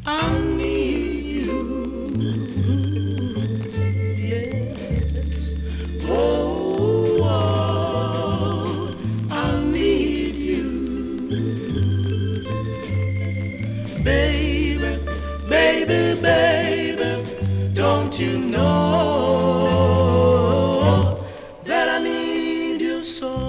I need you. Yes. Oh, oh, I need you. Baby, baby, baby, don't you know that I need you so?